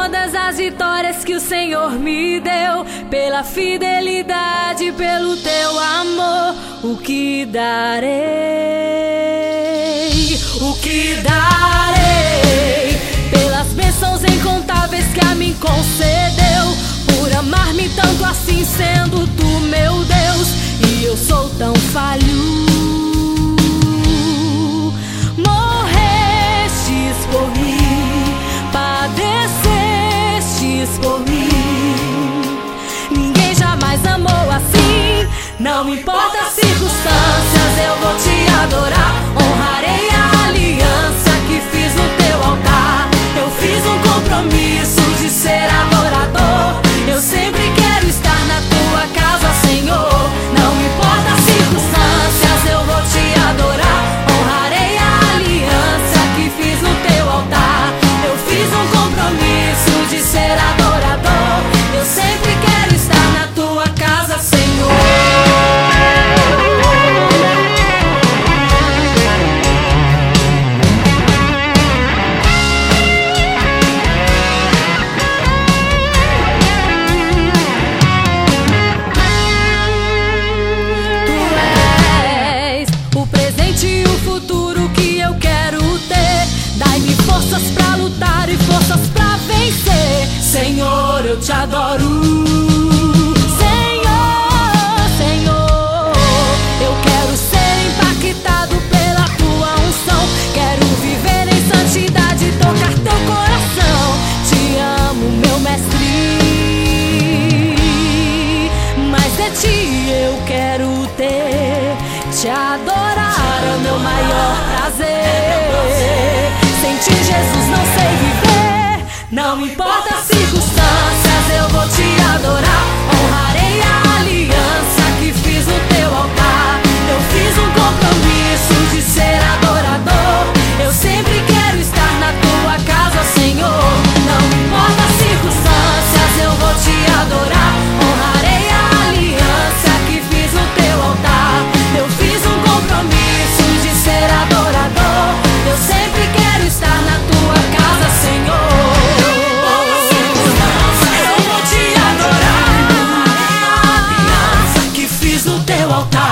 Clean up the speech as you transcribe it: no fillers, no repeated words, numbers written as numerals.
todas as vitórias que o Senhor me deu, pela fidelidade, pelo teu amor, o que darei? O que darei? Pelas bênçãos incontáveis que a mim concedeu, por amar-me tanto assim, sendo tu meu Deus, e eu sou tão falho. Morrestes por mim, padecestes por mim. Ninguém jamais amou assim. Não importa as circunstâncias, eu vou te adorar. Honrarei a aliança que fiz no teu altar. Eu fiz um compromisso de ser adorador. Eu sempre quero estar na tua casa, Senhor. Não importa as circunstâncias, eu vou te adorar. Honrarei a aliança que fiz no teu altar. Eu fiz um compromisso de ser adorador. Eu sempre quero estar na tua casa, Senhor. Forças pra lutar e forças pra vencer. Senhor, eu te adoro. Senhor, Senhor, eu quero ser impactado pela tua unção. Quero viver em santidade e tocar teu coração. Te amo, meu mestre, mas de ti eu quero ter. Te adorar é o meu maior prazer. Sem ti, Jesus, não sei viver. Não importa as circunstâncias, eu vou te adorar. Honrarei a aliança que fiz no teu altar. Eu fiz um compromisso de ser adorador. Eu sempre quero estar na tua casa, Senhor. Não importa as circunstâncias, eu vou te adorar. Honrarei a aliança que fiz no teu altar. Eu fiz um compromisso de ser adorador. Eu sempre quero estar na tua casa, Senhor. Eu vou te adorar. A aliança que fiz no teu altar.